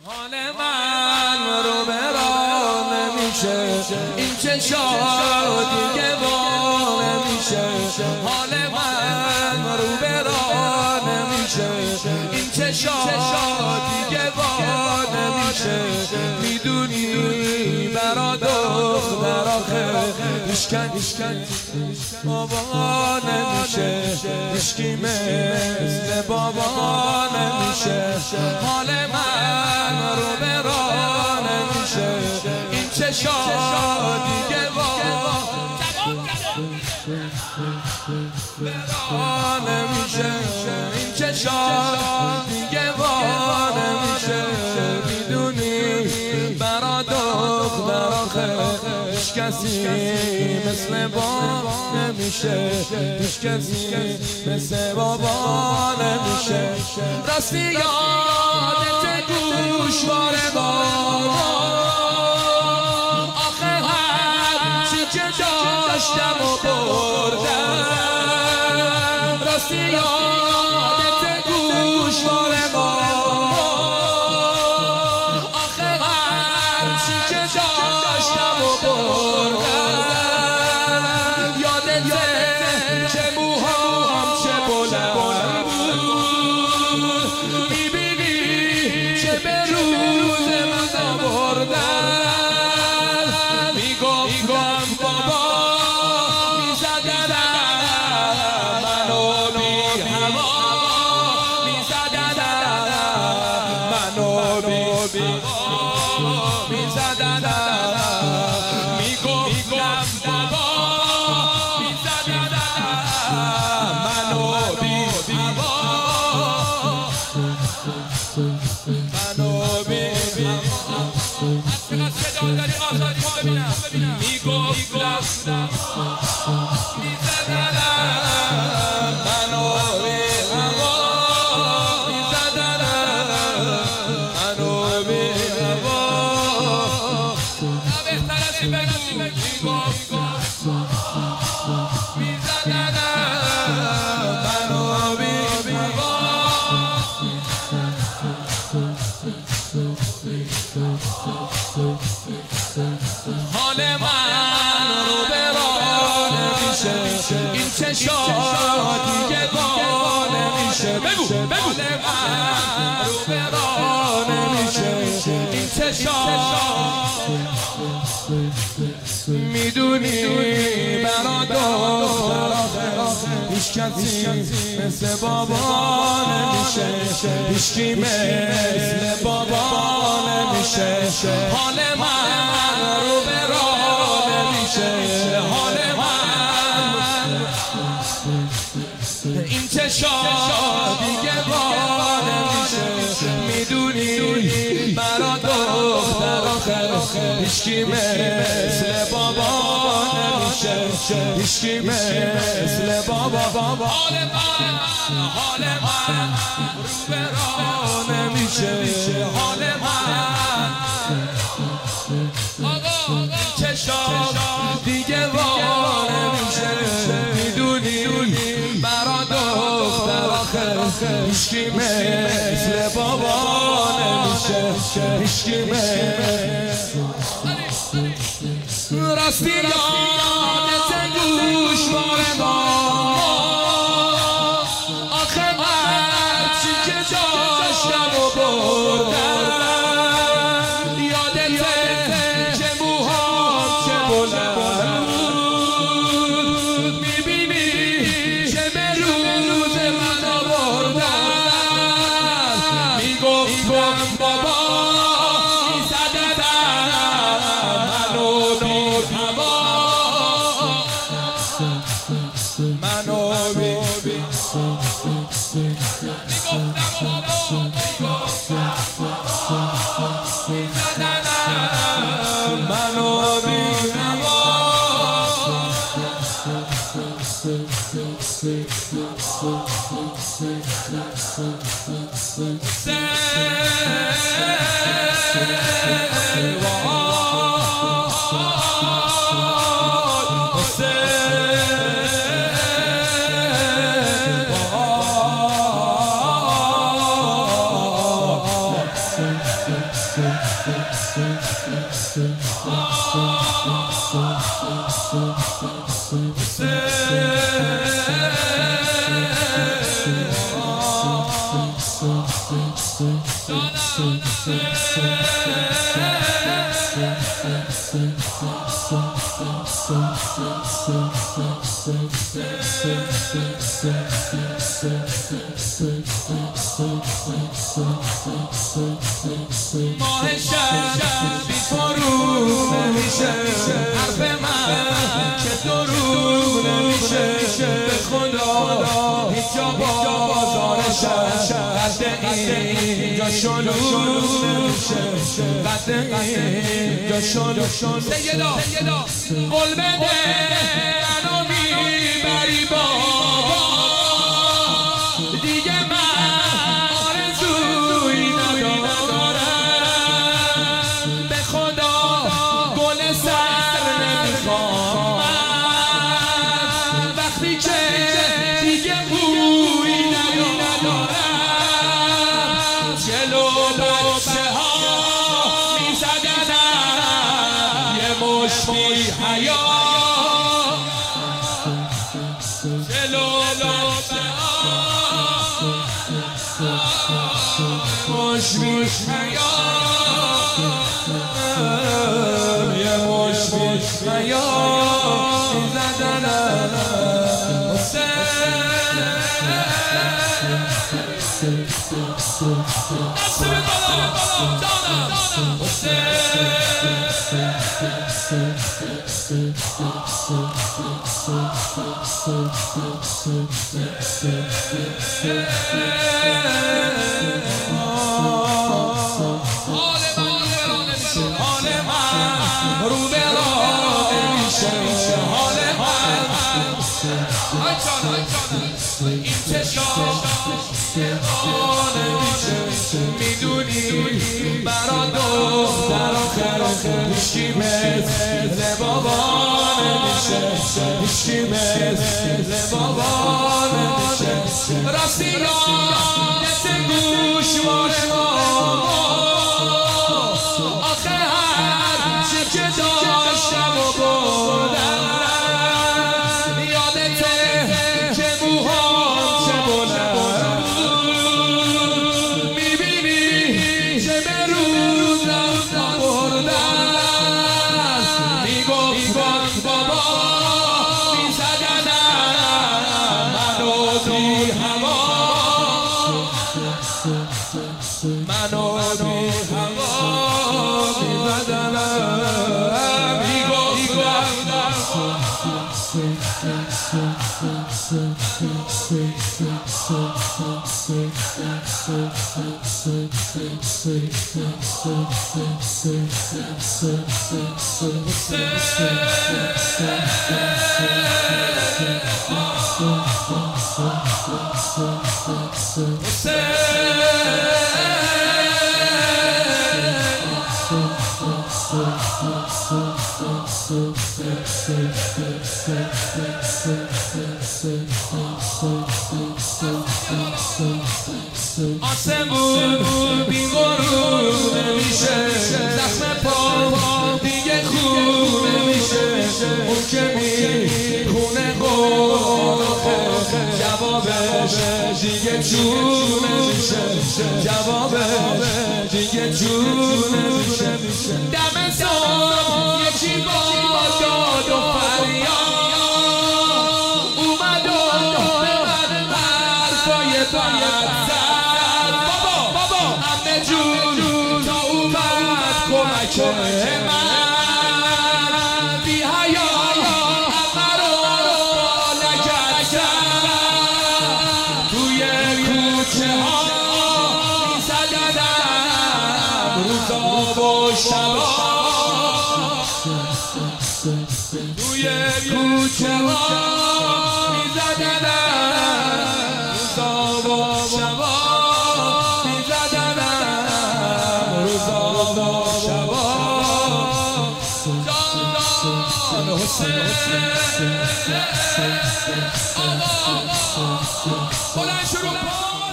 حال من رو برا نمیشه، این چشات دیگه وا نمیشه. حال من رو برا نمیشه، این چشات دیگه وا نمیشه. میدونی برا دختر آخه هیچکن بابا نمیشه، هیچکی مثل بابا نمیشه. حال من رو برا نمیشه، این چشات دیگه برا نمیشه، این چشات دیگه برا نمیشه. میدونی برا دختر آخه هیچ کسی مثل بابا نمیشه، هیچ کسی مثل بابا نمیشه. راستی یادت گوشوار بابا، آخه هر چی که داشتم و بردم. راستی یادت گوشوار بابا، آخه هر چی که داشتم و بردم. یادت چه موهام چه بلند بود، میبینی چه به روز من آوردن. میگفتم بابا میزدن منو بی هوا، میزدن منو بی هوا، میزدن. میگفتم بابا میزدن منو بی هوا، منو بی هوا. چقدر صدا داری آزادی ما ببینم. میگفتم میزدن منو بی هوا، میزدن منو بی هوا. بهتر از این بگو. میگفتم میزدن منو بی هوا. حال من رو برا نمیشه، این چشات دیگه با نمیشه. بگو حال من رو برا نمیشه، این چشات. میدونی برا دختر هیچ کسی مثل بابا نمیشه، هیچکی مثل بابا نمیشه. حال من رو برا نمیشه، حال من این چشات دیگه با نمیشه. میدونی برا دختر آخه هیچکی مثل بابا نمیشه، هیچکی مثل بابا. حال من رو برا نمیشه، حال من چشات دیگه وا نمیشه. میدونی برا دختر آخه هیچکی مثل بابا نمیشه، هیچکی مثل. راستی یادت گوشوار بابا، آخه هر چی که داشتم و بردم. یادت چه موهام چه بلند بود، میبینی چه به روز من آوردن. میگفتم بابا میزدن منو بی هوا، منو بی منو بی هوا. ماه شب بی تو رو نمیشه حرف من که درو نمیشه به خدا هیچ جا بازار شب اینجا شلوغ نمیشه قد اینجا شلوغ سیدا قول بده منو میبری بابا دیگه من آرزویی ندارم به خدا گل سر نمیخوام وقتی که دیگه بویی ندارم جلو بچه ها میزدنم یه مشتی حیا جلو بچه ها مشتی حیا یه مشتی حیا میزدنم این چشام میدونی برا دختر آخر هیچی مثل بابا نمیشه هیچی مثل بابا نمیشه راستی یادت گوشوار بابا آخه هر چه که داشتم و بردم منو بی هوا می‌بدنم آسمون بی غروب نمیشه زخم پا دیگه خوب نمیشه اون که میخونه قرآن جوابش دیگه جون نمیشه جوابش دیگه جون نمیشه دم صبح یکی با داد و فریاد اومد و به من حرفای بد زد بابا همه جون تا اومد کمک من بی حیا همه رو نکرد توی کوچه ها میزدنم روزا و شبا توی کوچه ها میزدنم روزا و شبا میزدنم روزا و شبا جان حسین بلند شروع